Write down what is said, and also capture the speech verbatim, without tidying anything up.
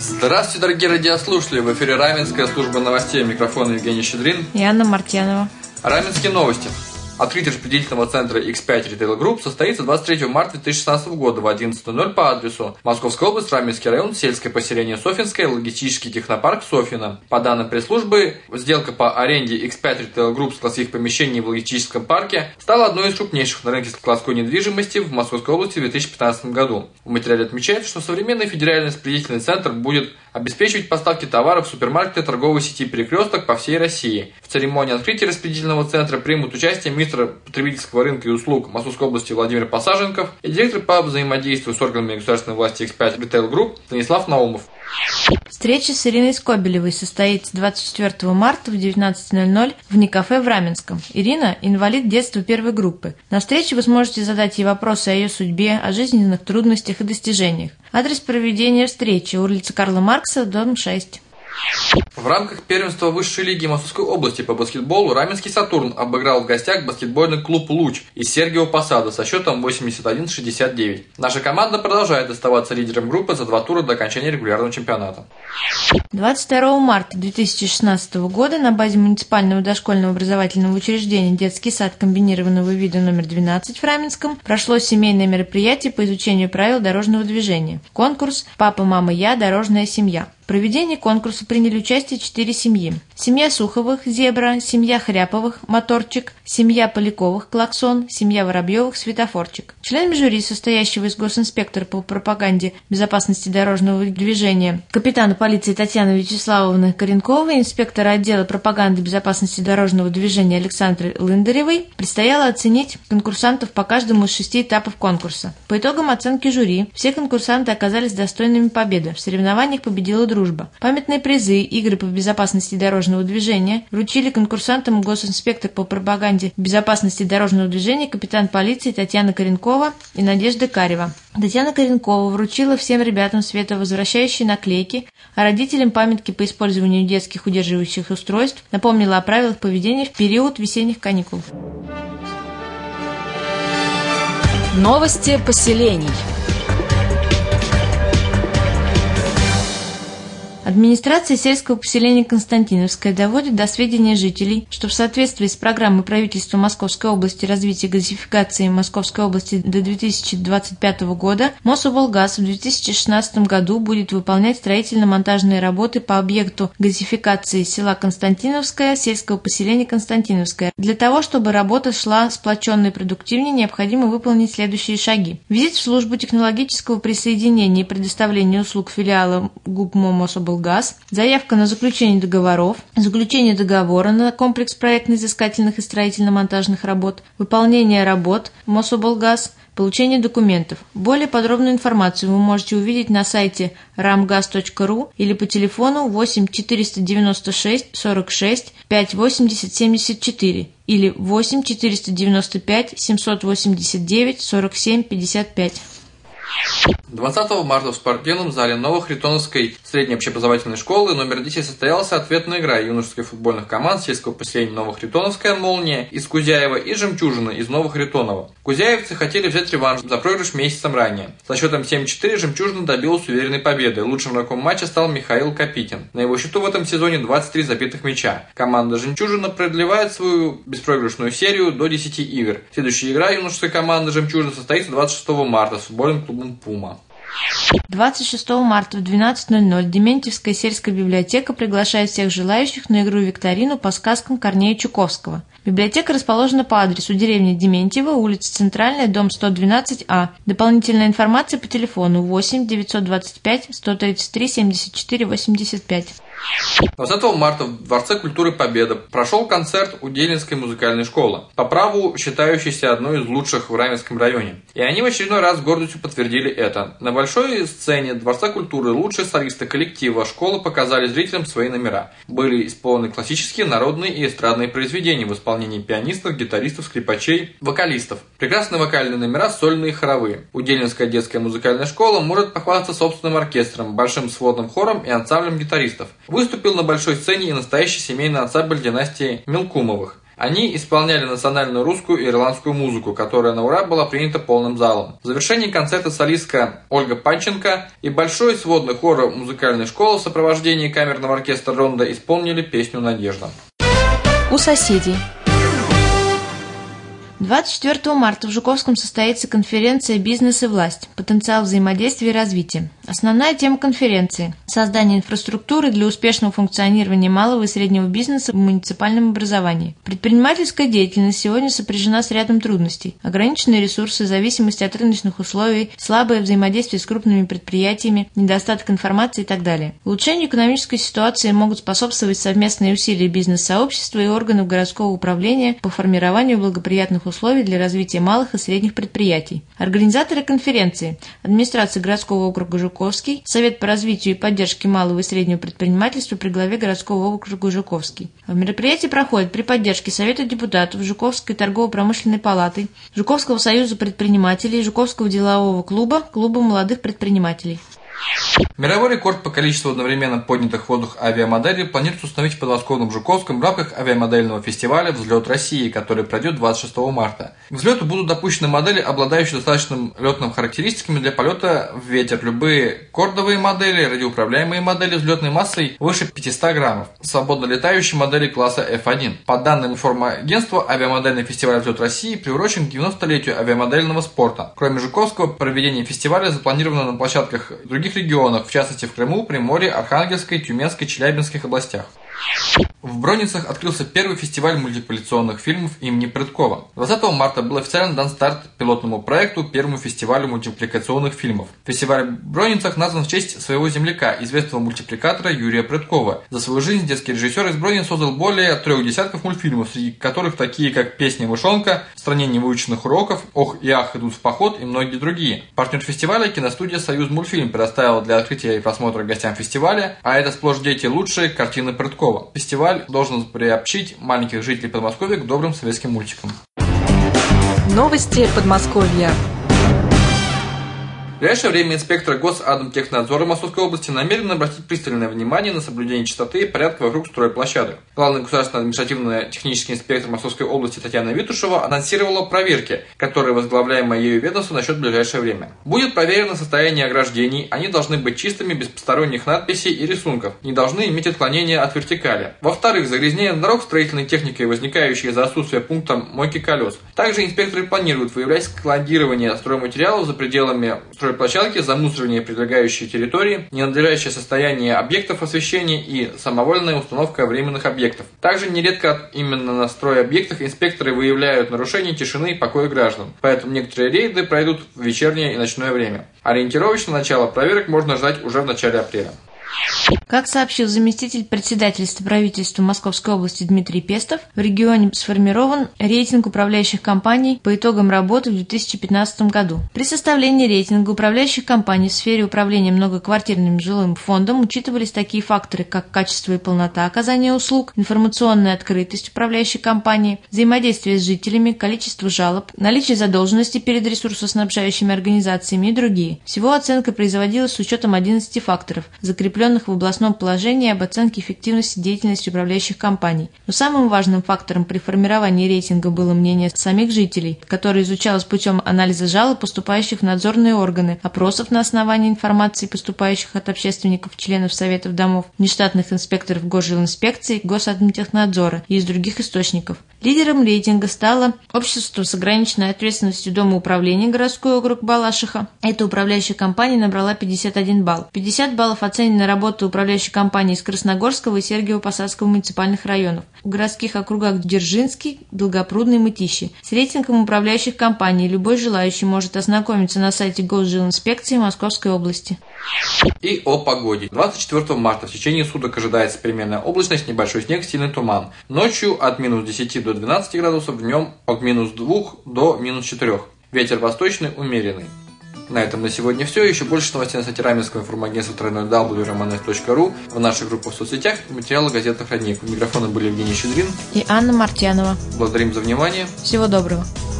Здравствуйте, дорогие радиослушатели! В эфире Раменская служба новостей. Микрофон Евгений Щедрин и Анна Мартьянова. Раменские новости. Открытие распределительного центра икс пять Retail Group состоится двадцать третьего марта две тысячи шестнадцатого года в одиннадцать ноль ноль по адресу Московская область, Раменский район, сельское поселение Софьинское, логистический технопарк Софьино. По данным пресс-службы, сделка по аренде икс пять Retail Group складских помещений в логистическом парке стала одной из крупнейших на рынке складской недвижимости в Московской области в две тысячи пятнадцатом году. В материале отмечается, что современный федеральный распределительный центр будет обеспечивать поставки товаров в супермаркеты торговой сети «Перекресток» по всей России. В церемонии открытия распределительного центра примут участие министр потребительского рынка и услуг Московской области Владимир Посаженков и директор по взаимодействию с органами государственной власти икс пять Retail Group Станислав Наумов. Встреча с Ириной Скобелевой состоится двадцать четвёртого марта в девятнадцать ноль ноль в Никафе в Раменском. Ирина – инвалид детства первой группы. На встрече вы сможете задать ей вопросы о ее судьбе, о жизненных трудностях и достижениях. Адрес проведения встречи – улица Карла Маркса, дом шесть. В рамках первенства высшей лиги Московской области по баскетболу Раменский «Сатурн» обыграл в гостях баскетбольный клуб «Луч» из Сергиева Посада со счетом восемьдесят один шестьдесят девять. Наша команда продолжает оставаться лидером группы за два тура до окончания регулярного чемпионата. двадцать второго марта две тысячи шестнадцатого года на базе муниципального дошкольного образовательного учреждения «Детский сад комбинированного вида номер двенадцать» в Раменском прошло семейное мероприятие по изучению правил дорожного движения. Конкурс «Папа, мама, я. Дорожная семья». В проведении конкурса приняли участие четыре семьи. Семья Суховых, Зебра, семья Хряповых, Моторчик, семья Поляковых, Клаксон, семья Воробьевых, Светофорчик. Членами жюри, состоящего из госинспектора по пропаганде безопасности дорожного движения, капитана полиции Татьяны Вячеславовны Коренковой, инспектора отдела пропаганды безопасности дорожного движения Александры Лындаревой, предстояло оценить конкурсантов по каждому из шести этапов конкурса. По итогам оценки жюри все конкурсанты оказались достойными победы. В соревнованиях победила дружба. Памятные призы, игры по безопасности дорожного движения вручили конкурсантам госинспектор по пропаганде безопасности дорожного движения, капитан полиции Татьяна Коренкова и Надежда Карева. Татьяна Коренкова вручила всем ребятам световозвращающие наклейки, а родителям памятки по использованию детских удерживающих устройств, напомнила о правилах поведения в период весенних каникул. Новости поселений. Администрация сельского поселения Константиновское доводит до сведения жителей, что в соответствии с программой правительства Московской области развития газификации Московской области до две тысячи двадцать пятого года Мособлгаз в две тысячи шестнадцатом году будет выполнять строительно-монтажные работы по объекту газификации села Константиновское сельского поселения Константиновское. Для того, чтобы работа шла сплоченно и продуктивнее, необходимо выполнить следующие шаги. Визит в службу технологического присоединения и предоставления услуг филиала ГУПМО Мособлгаз, заявка на заключение договоров, заключение договора на комплекс проектно-изыскательных и строительно-монтажных работ, выполнение работ Мособлгаз, получение документов. Более подробную информацию вы можете увидеть на сайте рамгаз точка ру или по телефону восемь четыреста девяносто шесть сорок шесть пять восемьдесят семьдесят четыре или восемь четыреста девяносто пять семьсот восемьдесят девять сорок семь пятьдесят пять. двадцатого марта в спортивном зале Новохритоновской средней общеобразовательной школы номер десять состоялась ответная игра юношеских футбольных команд сельского поселения Новохритоновская «Молния» из Кузяева и «Жемчужина» из Новохритонова. Кузяевцы хотели взять реванш за проигрыш месяцем ранее. Со счетом семь-четыре «Жемчужина» добилась уверенной победы. Лучшим игроком матча стал Михаил Копитин. На его счету в этом сезоне двадцать три забитых мяча. Команда «Жемчужина» продлевает свою беспроигрышную серию до десяти игр. Следующая игра юношеской команды «Жемчужина» состоится двадцать шестого марта с футбольным клубом «Пума». двадцать шестого марта в двенадцать ноль ноль Дементьевская сельская библиотека приглашает всех желающих на игру-викторину по сказкам Корнея Чуковского. Библиотека расположена по адресу деревня Дементьево, улица Центральная, дом сто двенадцать А. Дополнительная информация по телефону восемь девятьсот двадцать пять сто тридцать три семьдесят четыре восемьдесят пять. двадцатого марта в Дворце культуры Победа прошел концерт Удельнинской музыкальной школы, по праву считающейся одной из лучших в Раменском районе. И они в очередной раз с гордостью подтвердили это. На большой сцене Дворца культуры лучшие солисты коллектива школы показали зрителям свои номера. Были исполнены классические, народные и эстрадные произведения в исполнении пианистов, гитаристов, скрипачей, вокалистов. Прекрасные вокальные номера, сольные и хоровые. Удельнинская детская музыкальная школа может похвастаться собственным оркестром, большим сводным хором и ансамблем гитаристов. Выступил на большой сцене и настоящий семейный ансамбль династии Мелкумовых. Они исполняли национальную русскую и ирландскую музыку, которая на ура была принята полным залом. В завершении концерта солистка Ольга Панченко и большой сводный хор музыкальной школы в сопровождении камерного оркестра «Ронда» исполнили песню «Надежда». У соседей. двадцать четвёртого марта в Жуковском состоится конференция «Бизнес и власть. Потенциал взаимодействия и развития». Основная тема конференции – создание инфраструктуры для успешного функционирования малого и среднего бизнеса в муниципальном образовании. Предпринимательская деятельность сегодня сопряжена с рядом трудностей. Ограниченные ресурсы, зависимость от рыночных условий, слабое взаимодействие с крупными предприятиями, недостаток информации и так далее. Улучшению экономической ситуации могут способствовать совместные усилия бизнес-сообщества и органов городского управления по формированию благоприятных условий для развития малых и средних предприятий. Организаторы конференции – администрация городского округа Жуковский, Совет по развитию и поддержке малого и среднего предпринимательства при главе городского округа Жуковский. Мероприятие проходит при поддержке Совета депутатов, Жуковской торгово-промышленной палаты, Жуковского союза предпринимателей, Жуковского делового клуба, клуба молодых предпринимателей. Мировой рекорд по количеству одновременно поднятых в воздух авиамоделей планируется установить в подмосковном Жуковском в рамках авиамодельного фестиваля «Взлет России», который пройдет двадцать шестого марта. К взлету будут допущены модели, обладающие достаточным летными характеристиками для полета в ветер. Любые кордовые модели, радиоуправляемые модели взлетной массой выше пятисот граммов, свободно летающие модели класса эф один. По данным информагентства, авиамодельный фестиваль «Взлет России» приурочен к девяностолетию авиамодельного спорта. Кроме Жуковского, проведение фестиваля запланировано на площадках других регионах, в частности в Крыму, Приморье, Архангельской, Тюменской, Челябинских областях. В Броницах открылся первый фестиваль мультипликационных фильмов имени Прыткова. двадцатого марта был официально дан старт пилотному проекту, первому фестивалю мультипликационных фильмов. Фестиваль в Броницах назван в честь своего земляка, известного мультипликатора Юрия Прыткова. За свою жизнь детский режиссер из Брониц создал более трех десятков мультфильмов, среди которых такие как «Песня мышонка», «В стране невыученных уроков», «Ох и ах идут в поход» и многие другие. Партнер фестиваля – киностудия «Союз мультфильм» предоставила для открытия и просмотра гостям фестиваля, а это сплошь дети лучшие картины Прыткова. Фестиваль должен приобщить маленьких жителей Подмосковья к добрым советским мультикам. Новости Подмосковья. В ближайшее время инспектор Госадмтехнадзора Московской области намерен обратить пристальное внимание на соблюдение чистоты и порядка вокруг стройплощадок. Главный государственный административно-технический инспектор Московской области Татьяна Витушева анонсировала проверки, которые возглавляемое ею ведомство начнет в ближайшее время. Будет проверено состояние ограждений, они должны быть чистыми, без посторонних надписей и рисунков, не должны иметь отклонения от вертикали. Во-вторых, загрязнение дорог строительной техникой, возникающее из-за отсутствия пункта мойки колес. Также инспекторы планируют выявлять складирование стройматериалов за пределами стройплощадки, площадки, замусоривание прилегающей территории, ненадлежащее состояние объектов освещения и самовольная установка временных объектов. Также нередко именно на стройобъектах инспекторы выявляют нарушения тишины и покоя граждан, поэтому некоторые рейды пройдут в вечернее и ночное время. Ориентировочно начало проверок можно ждать уже в начале апреля. Как сообщил заместитель председательства правительства Московской области Дмитрий Пестов, в регионе сформирован рейтинг управляющих компаний по итогам работы в две тысячи пятнадцатом году. При составлении рейтинга управляющих компаний в сфере управления многоквартирным жилым фондом учитывались такие факторы, как качество и полнота оказания услуг, информационная открытость управляющей компании, взаимодействие с жителями, количество жалоб, наличие задолженности перед ресурсоснабжающими организациями и другие. Всего оценка производилась с учетом одиннадцати факторов, закрепленных в областном положении об оценке эффективности деятельности управляющих компаний. Но самым важным фактором при формировании рейтинга было мнение самих жителей, которое изучалось путем анализа жалоб, поступающих в надзорные органы, опросов на основании информации, поступающих от общественников, членов советов домов, нештатных инспекторов Госжилинспекции, Госадмтехнадзора и из других источников. Лидером рейтинга стало общество с ограниченной ответственностью Дома управления городской округ Балашиха. Эта управляющая компания набрала пятьдесят один балл. пятьдесят баллов оценена работа управляющей компании из Красногорского и Сергиево-Посадского муниципальных районов. В городских округах Дзержинский, Долгопрудный, Мытищи. С рейтингом управляющих компаний любой желающий может ознакомиться на сайте Госжилинспекции Московской области. И о погоде. двадцать четвёртого марта в течение суток ожидается переменная облачность, небольшой снег, сильный туман. Ночью от минус десяти до двенадцати градусов, днем от минус двух до минус четырёх. Ветер восточный умеренный. На этом на сегодня все. Еще больше новостей на сайте Раменского информагентства дабл ю дабл ю дабл ю точка романес точка ру, в наших группах в соцсетях и материалы газеты «Родник». У микрофона были Евгений Щедрин и Анна Мартьянова. Благодарим за внимание. Всего доброго.